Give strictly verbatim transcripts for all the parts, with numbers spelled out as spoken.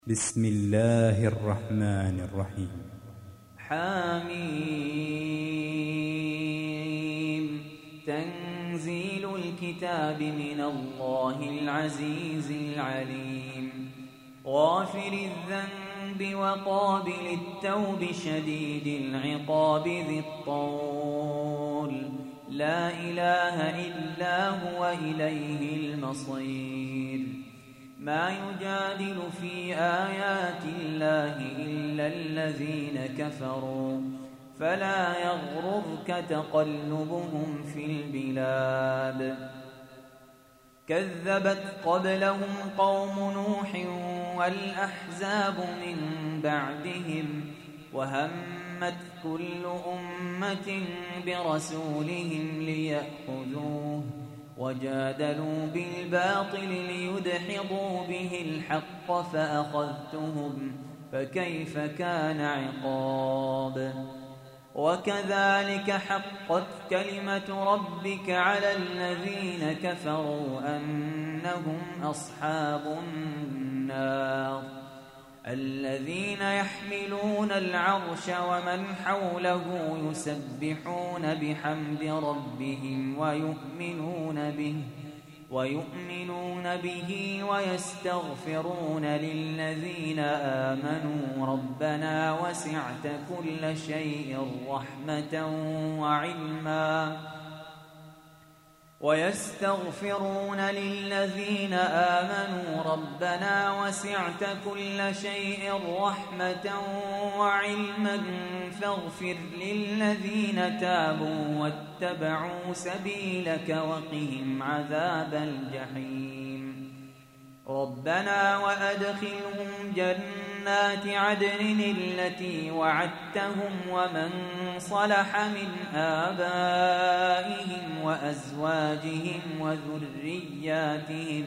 بسم الله الرحمن الرحيم. حميم. تنزيل الكتاب من الله العزيز العليم. غافر الذنب وقابل التوب شديد العقاب ذي الطول، لا إله إلا هو إليه المصير. ما يجادل في آيات الله إلا الذين كفروا، فلا يغررك تقلبهم في البلاد. كذبت قبلهم قوم نوح والأحزاب من بعدهم، وهمت كل أمة برسولهم ليأخذوه، وجادلوا بالباطل ليدحضوا به الحق فأخذتهم، فكيف كان عقاب. وكذلك حقت كلمة ربك على الذين كفروا أنهم أصحاب النار. الذين يحملون العرش ومن حوله يسبحون بحمد ربهم ويؤمنون به ويؤمنون به ويستغفرون للذين آمنوا ربنا وسعت كل شيء رحمة وعلما ويستغفرون للذين آمنوا ربنا وسعت كل شيء رحمة وعلما فاغفر للذين تابوا واتبعوا سبيلك وقهم عذاب الجحيم. ربنا وأدخلهم جنات عدن التي وعدتهم ومن صلح من آبائهم وأزواجهم وذرياتهم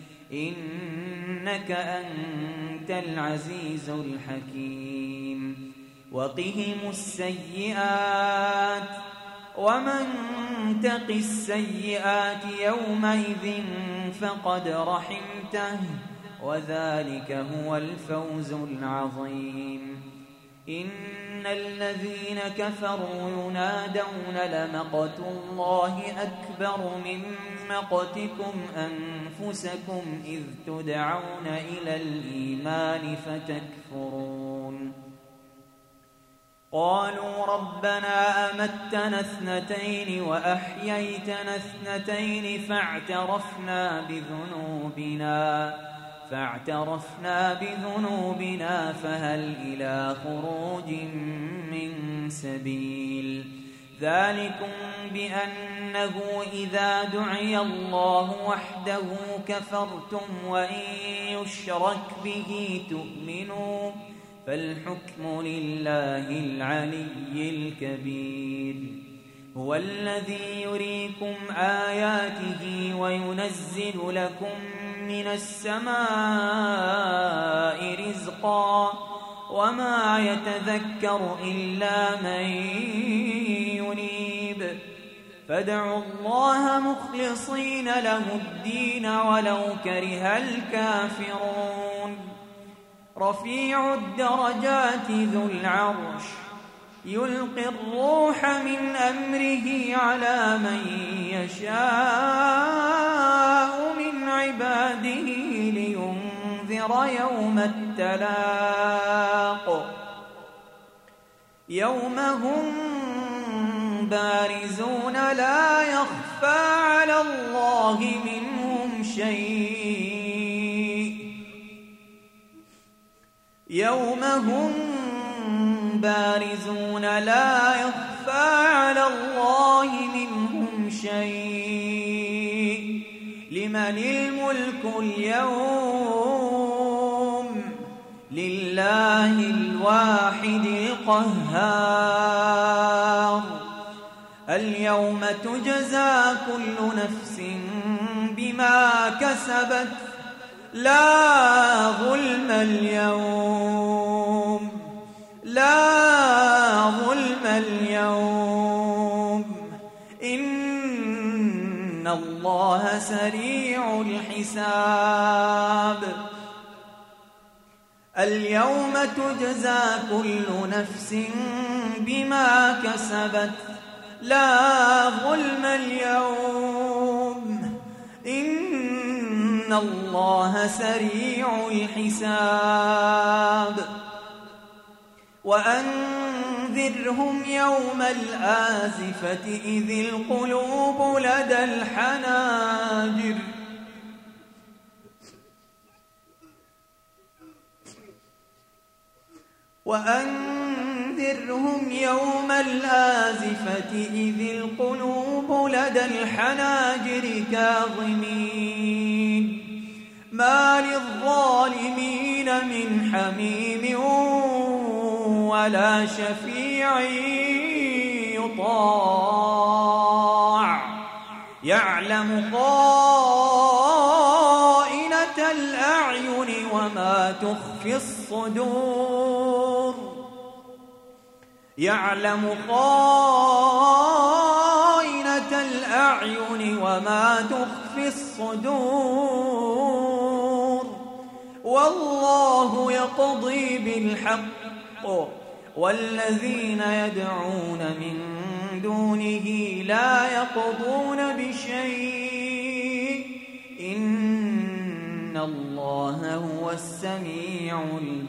إنك أنت العزيز الحكيم. وقهم السيئات ومن تق السيئات يومئذ فقد رحمته، وذلك هو الفوز العظيم. إن الذين كفروا ينادون لمقت الله أكبر من مقتكم أنفسكم إذ تدعون إلى الإيمان فتكفرون. قالوا ربنا أمتنا اثنتين وأحييتنا اثنتين فاعترفنا بذنوبنا فاعترفنا بذنوبنا فهل إلى خروج من سبيل. ذلكم بأنه إذا دعي الله وحده كفرتم وإن يشرك به تؤمنوا، فالحكم لله العلي الكبير. هو الذي يريكم آياته وينزل لكم من السماء رزقا، وما يتذكر إلا من ينيب. فادعوا الله مخلصين له الدين ولو كره الكافرون. رفيع الدرجات ذو العرش يلقي الروح من أمره على من يشاء من عباده لينذر يوم التلاق. يوم هم بارزون لا يخفى على الله منهم شيء يوم هم بارزون لا يخفى على الله منهم شيء. لمن الملك اليوم؟ لله الواحد القهار. اليوم تجزى كل نفس بما كسبت، لا ظلم اليوم لا ظلم اليوم إن الله سريع الحساب. اليوم تجزى كل نفس بما كسبت لا ظلم اليوم إن الله سريع الحساب وأنذرهم يوم الآزفة إذ القلوب لدى الحناجر وأنذرهم يوم الآزفة إذ القلوب لدى الحناجر كاظمين ما للظالمين من حميم ولا شفيع يطاع يعلم خائنة الأعين وما تخفي الصدور يعلم خائنة الأعين وما تخفي الصدور والله يقضي بالحق والذين يدعون من دونه لا يقضون بشيء إن الله هو السميع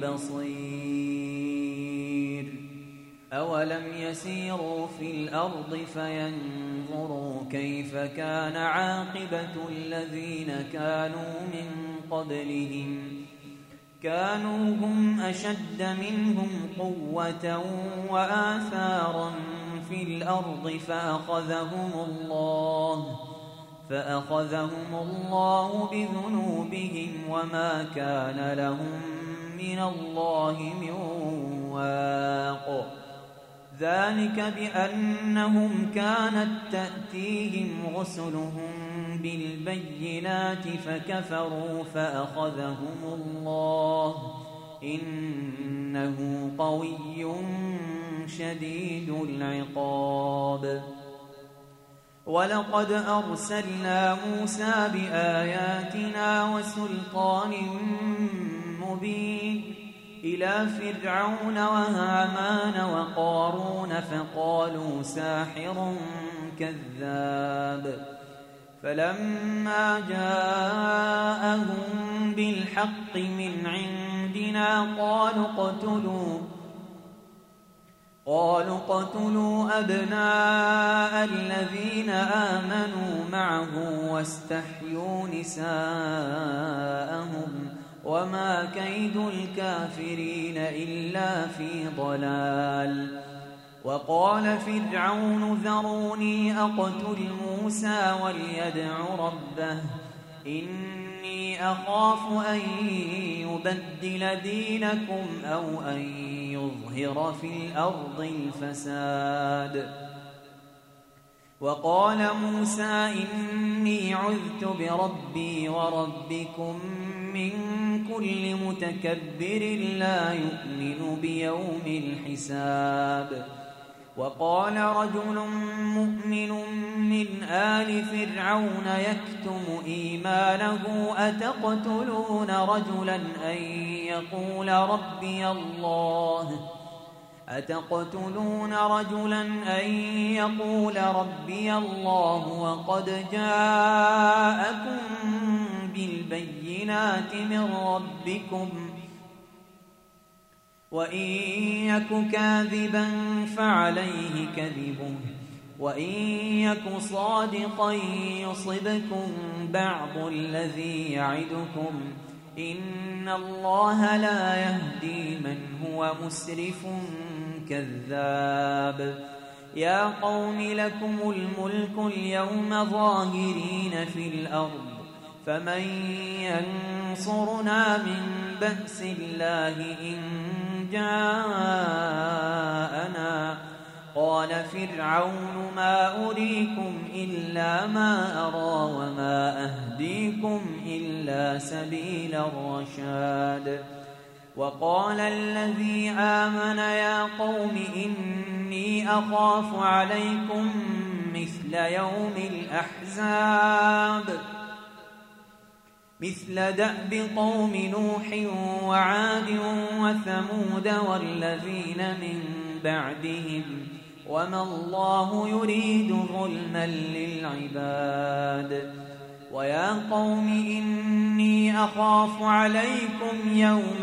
البصير أولم يسيروا في الأرض فينظروا كيف كان عاقبة الذين كانوا من قبلهم كانوا هم أشد منهم قوة وآثارا في الأرض فأخذهم الله فأخذهم الله بذنوبهم وما كان لهم من الله من واق ذلك بأنهم كانت تأتيهم رسلهم بالبينات فكفروا فأخذهم الله إنه قوي شديد العقاب ولقد أرسلنا موسى بآياتنا وسلطان مبين إلى فرعون وهامان وقارون فقالوا ساحر كذاب فلما جاءهم بالحق من عندنا قالوا اقتلوا قالوا اقتلوا أبناء الذين آمنوا معه واستحيوا نساءهم وما كيد الكافرين إلا في ضلال وقال فرعون ذروني أقتل موسى وليدع ربه إني أخاف أن يبدل دينكم أو أن يظهر في الأرض الفساد وقال موسى إني عذت بربي وربكم من كل متكبر لا يؤمن بيوم الحساب وقال رجل مؤمن من آل فرعون يكتم إيمانه أتقتلون رجلا أن يقول ربي الله أتقتلون رجلا أن يقول ربي الله وقد جاءكم بالبينات من ربكم وإن يك كاذبا فعليه كذبه وإن يك صادقا يصبكم بعض الذي يعدكم إن الله لا يهدي من هو مسرف كذاب يا قوم لكم الملك اليوم ظاهرين في الأرض فمن ينصرنا من بأس الله إن جاءنا قال فرعون ما أريكم إلا ما أرى وما أهديكم إلا سبيل الرشاد وقال الذي آمن يا قوم إني أخاف عليكم مثل يوم الأحزاب مثل دأب قوم نوح وعاد وثمود والذين من بعدهم وما الله يريد ظلما للعباد ويا قوم إني أخاف عليكم يوم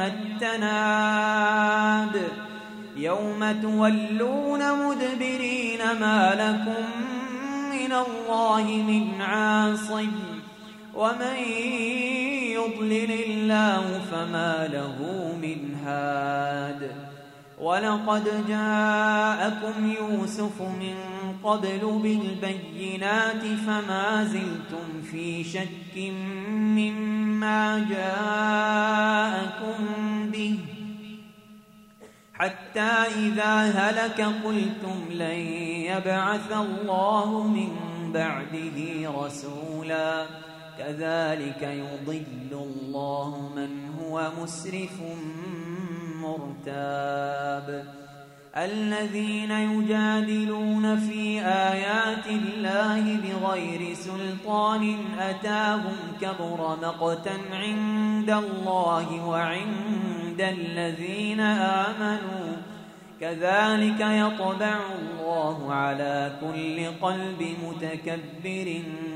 التناد يوم تولون مدبرين ما لكم من الله من عاصم ومن يضلل الله فما له من هاد ولقد جاءكم يوسف من قبل بالبينات فما زلتم في شك مما جاءكم به حتى إذا هلك قلتم لن يبعث الله من بعده رسولا كذلك يضل الله من هو مسرف مرتاب الذين يجادلون في آيات الله بغير سلطان أتاهم كبر مقتا عند الله وعند الذين آمنوا كذلك يطبع الله على كل قلب متكبر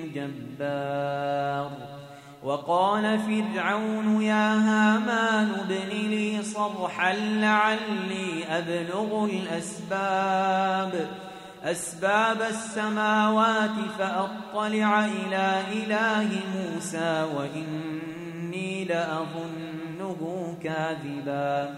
جبار وقال فرعون يا هامان ابن لي صرحا لعلي أبلغ الأسباب أسباب السماوات فأطلع إلى إله موسى وإني لأظنه كاذبا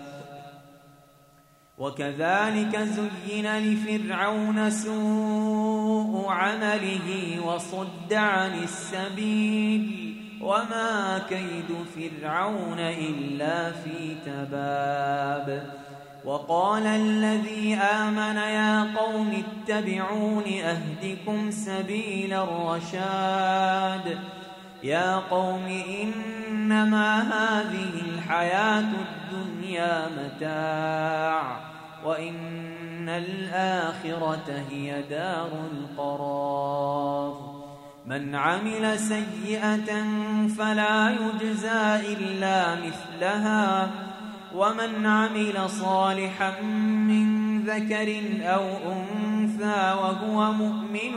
وكذلك زين لفرعون سوء عمله وصد عن السبيل وما كيد فرعون إلا في تباب وقال الذي آمن يا قوم اتبعون أهدكم سبيل الرشاد يا قوم إنما هذه الحياة الدنيا متاع وإن الآخرة هي دار القرار من عمل سيئة فلا يجزى إلا مثلها ومن عمل صالحا من ذكر أو أنثى وهو مؤمن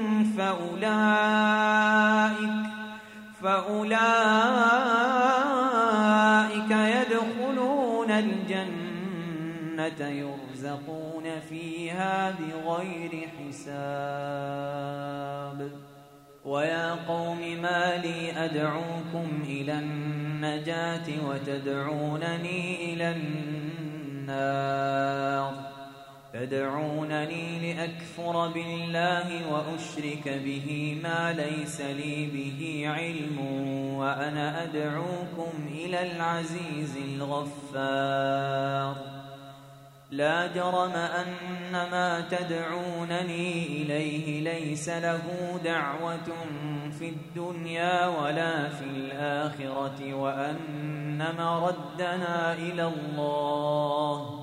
فأولئك فأولئك يدخلون الجنة يرزقون فيها بغير حساب ويا قوم ما لي أدعوكم إلى النجاة وتدعونني إلى النار تدعونني لأكفر بالله وأشرك به ما ليس لي به علم وأنا أدعوكم إلى العزيز الغفار لا جرم أن ما تدعونني إليه ليس له دعوة في الدنيا ولا في الآخرة وأن مردنا إلى الله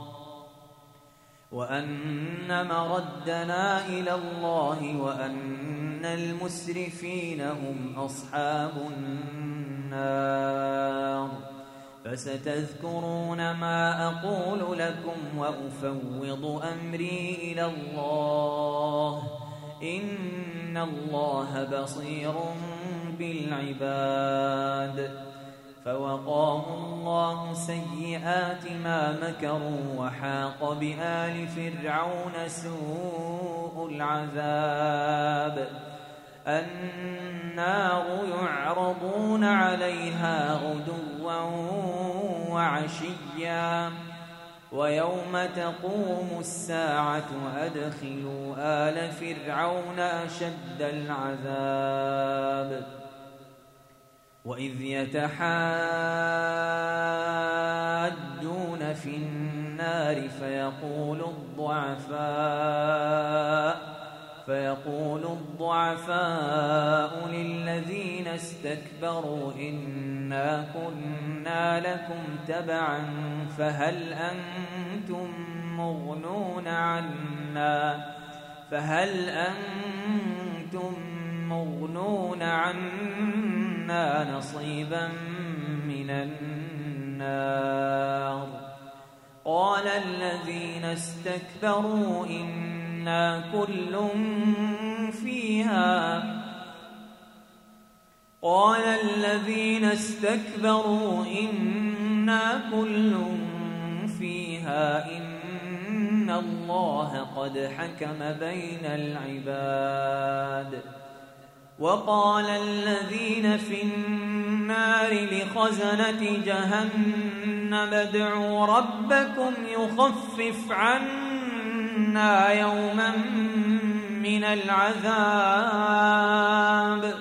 وأن مردنا إلى الله وأن المسرفين هم أصحاب النار فستذكرون ما أقول لكم وأفوض أمري إلى الله إن الله بصير بالعباد فوقاه الله سيئات ما مكروا وحاق بآل فرعون سوء العذاب النار يعرضون عليها غدوا وعشيا ويوم تقوم الساعة أدخلوا آل فرعون أشد العذاب وإذ يتحاجون في النار فيقول الضعفاء فيقول الضعفاء للذين استكبروا إنا كنا لكم تبعا فهل أنتم مغنون عنا فهل أنتم مغنون عنا منا نصيبا من النار. قال الذين استكبروا إنا كل فيها قال الذين استكبروا إنا كل فيها إن الله قد حكم بين العباد. وقال الذين في النار لخزنة جهنم ادعوا ربكم يخفف عنا يوما من العذاب.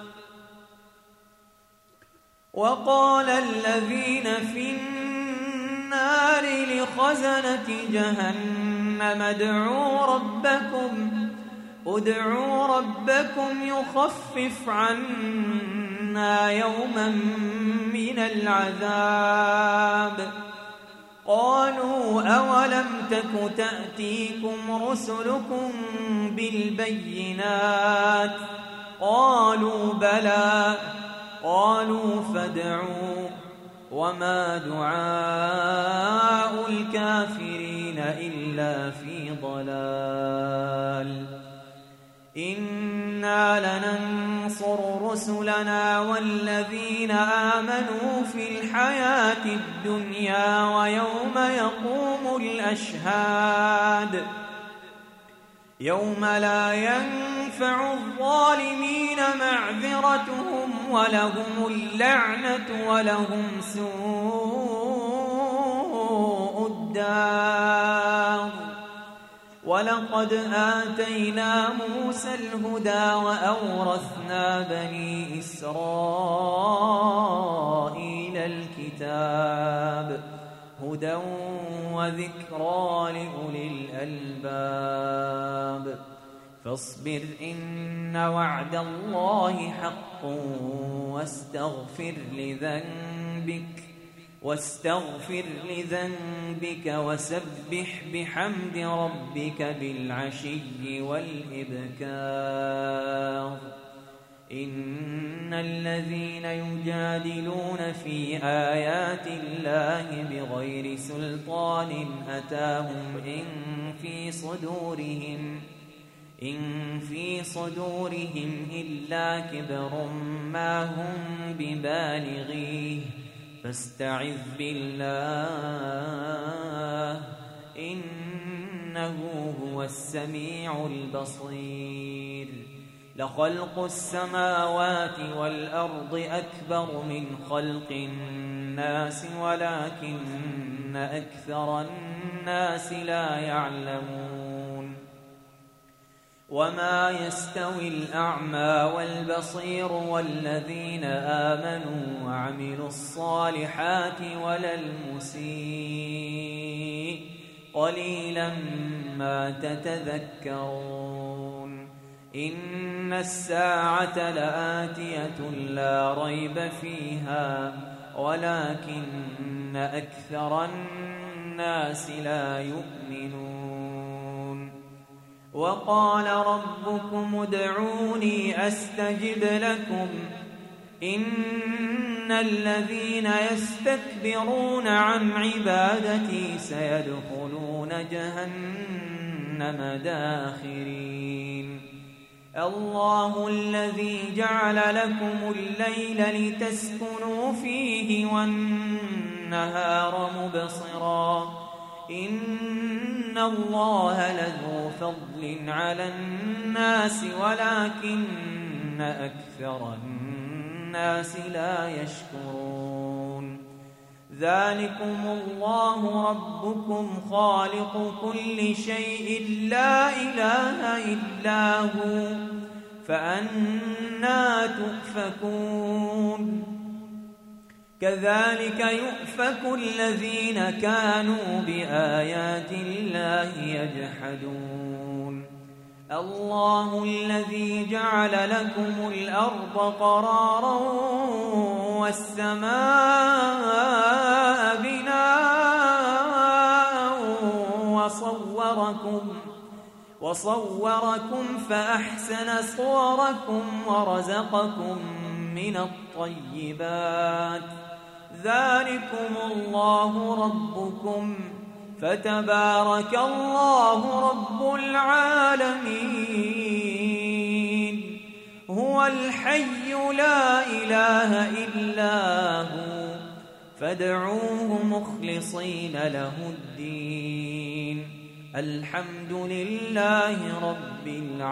وقال الذين في النار لخزنة جهنم ادعوا ربكم ادعوا ربكم يخفف عنا يوما من العذاب. قالوا أولم تك تأتيكم رسلكم بالبينات قالوا بلى. قالوا فادعوا وما دعاء الكافرين إلا في ضلال. إنا لننصر رسلنا والذين آمنوا في الحياة الدنيا ويوم يقوم الأشهاد يوم لا ينفع الظالمين معذرتهم ولهم اللعنة ولهم سوء الدار. ولقد آتينا موسى الهدى وأورثنا بني إسرائيل الكتاب هدى وذكرى لأولي الألباب. فاصبر إن وعد الله حق واستغفر لذنبك واستغفر لذنبك وسبح بحمد ربك بالعشي والإبكار. إن الذين يجادلون في آيات الله بغير سلطان أتاهم إن في صدورهم إن في صدورهم إلا كبر ما هم ببالغيه فاستعذ بالله إنه هو السميع البصير. لخلق السماوات والأرض أكبر من خلق الناس ولكن أكثر الناس لا يعلمون. وما يستوي الأعمى والبصير والذين آمنوا وعملوا الصالحات ولا المسيء قليلا ما تتذكرون. إن الساعة لآتية لا ريب فيها ولكن أكثر الناس لا يؤمنون. وقال ربكم ادعوني أستجب لكم إن الذين يستكبرون عن عبادتي سيدخلون جهنم داخرين. الله الذي جعل لكم الليل لتسكنوا فيه والنهار مبصرا إن الله لذو فضل على الناس ولكن أكثر الناس لا يشكرون. ذلكم الله ربكم خالق كل شيء لا إله إلا هو فأنى تؤفكون. كذلك يؤفك الذين كانوا بآيات الله يجحدون. الله الذي جعل لكم الأرض قرارا والسماء بناء وصوركم وصوركم فأحسن صوركم ورزقكم من الطيبات ذلكم الله ربكم فتبارك الله رب العالمين هو الحي لا إله إلا هو فادعوه مخلصين له الدين الحمد لله رب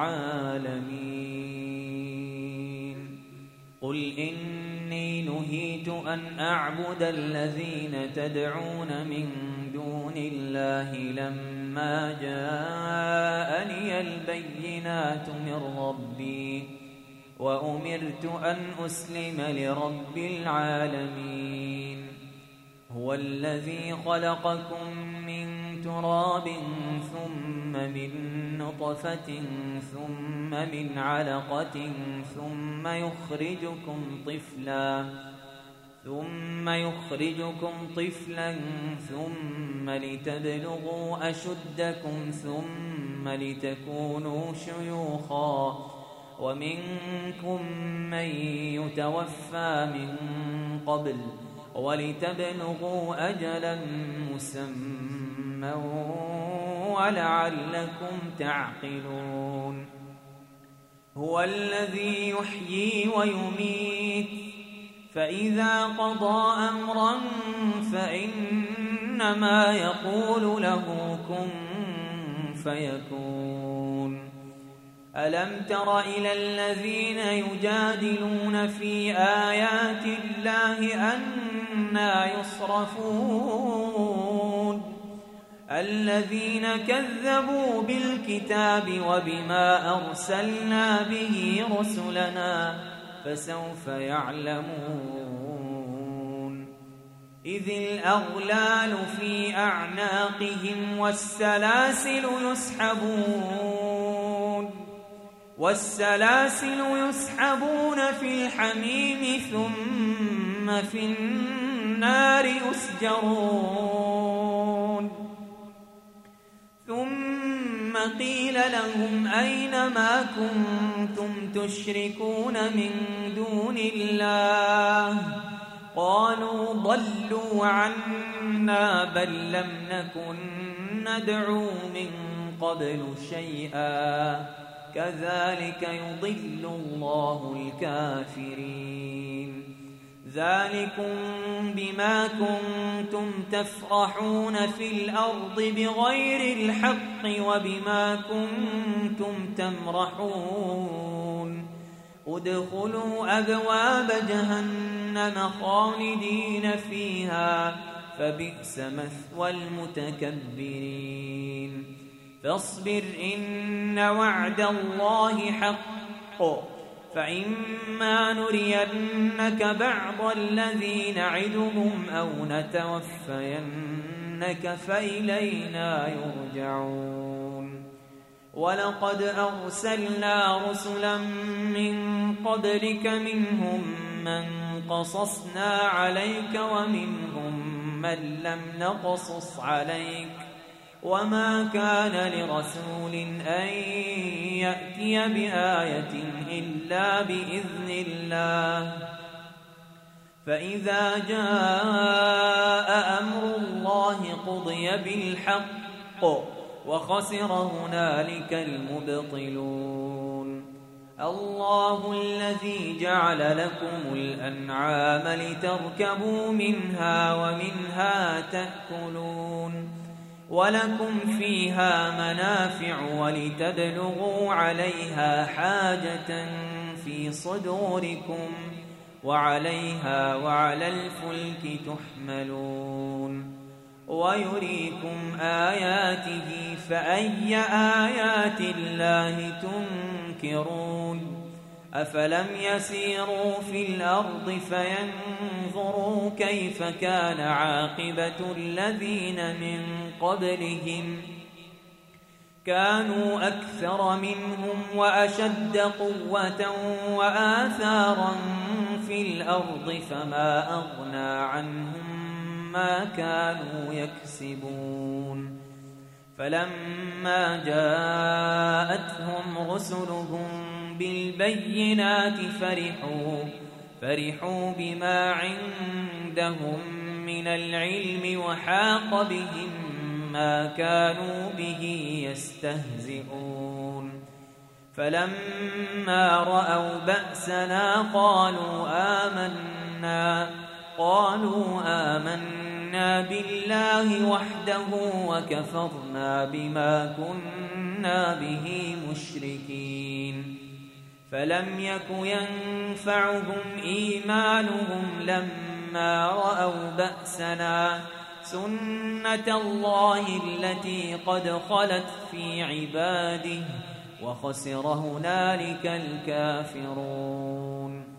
العالمين قل إني نهيت أن أعبد الذين تدعون من دون الله لما جاءني البينات من ربي وأمرت أن أسلم لرب العالمين هو الذي خلقكم من تراب ثم من نطفة ثم من علقة ثم يخرجكم طفلا ثم يخرجكم طفلا ثم لتبلغوا أشدكم ثم لتكونوا شيوخا ومنكم من يتوفى من قبل ولتبلغوا أجلا مسمى ولعلكم تعقلون هو الذي يحيي ويميت فإذا قضى أمرا فإنما يقول له كن فيكون ألم تر إلى الذين يجادلون في آيات الله أنى يصرفون الذين كذبوا بالكتاب وبما أرسلنا به رسلنا فسوف يعلمون إذ الأغلال في أعناقهم والسلاسل يسحبون والسلاسل يسحبون في الحميم ثم في النار يسجرون ثم قيل لهم أين ما كنتم تشركون من دون الله قالوا ضلوا عنا بل لم نكن ندعو من قبل شيئا كذلك يضل الله الكافرين ذلكم بما كنتم تفرحون في الأرض بغير الحق وبما كنتم تمرحون ادخلوا أبواب جهنم خالدين فيها فبئس مثوى المتكبرين فاصبر إن وعد الله حق فإما نرينك بعض الذي نعدهم أو نتوفينك فإلينا يرجعون ولقد أرسلنا رسلا من قبلك منهم من قصصنا عليك ومنهم من لم نقصص عليك وما كان لرسول أن يأتي بآية إلا بإذن الله فإذا جاء أمر الله قضي بالحق وخسر هنالك المبطلون الله الذي جعل لكم الأنعام لتركبوا منها ومنها تأكلون ولكم فيها منافع ولتبلغوا عليها حاجة في صدوركم وعليها وعلى الفلك تحملون ويريكم آياته فأي آيات الله تنكرون أفلم يسيروا في الأرض فينظروا كيف كان عاقبة الذين من قبلهم كانوا أكثر منهم وأشد قوة وآثارا في الأرض فما أغنى عنهم ما كانوا يكسبون فلما جاءتهم رسلهم بالبينات فرحوا فرحوا بما عندهم من العلم وحاق بهم ما كانوا به يستهزئون فلما رأوا بأسنا قالوا آمنا قالوا آمنا بالله وحده وكفرنا بما كنا به مشركين فلم يك ينفعهم إيمانهم لما رأوا بأسنا سنة الله التي قد خلت في عباده وخسر هنالك الكافرون